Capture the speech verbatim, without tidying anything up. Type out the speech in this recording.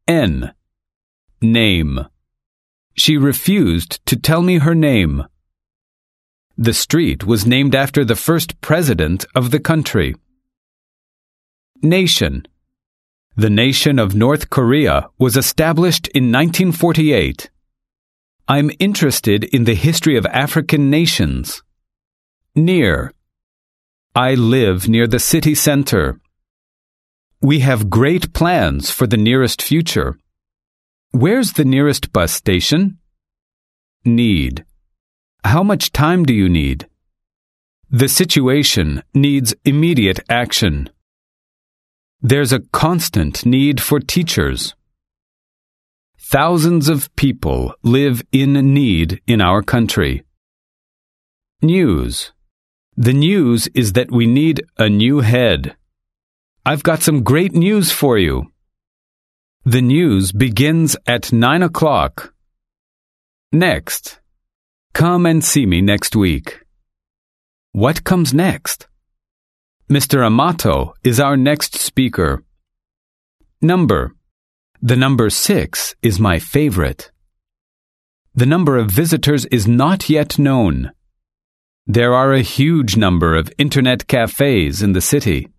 N. Name. She refused to tell me her name. The street was named after the first president of the country. Nation. The nation of North Korea was established in nineteen forty-eight. I'm interested in the history of African nations. Near. I live near the city center. We have great plans for the nearest future. Where's the nearest bus station? Need. How much time do you need? The situation needs immediate action. There's a constant need for teachers. Thousands of people live in need in our country. News. The news is that we need a new head. I've got some great news for you. The news begins at nine o'clock. Next. Come and see me next week. What comes next? Mister Amato is our next speaker. Number. The number six is my favorite. The number of visitors is not yet known. There are a huge number of internet cafes in the city.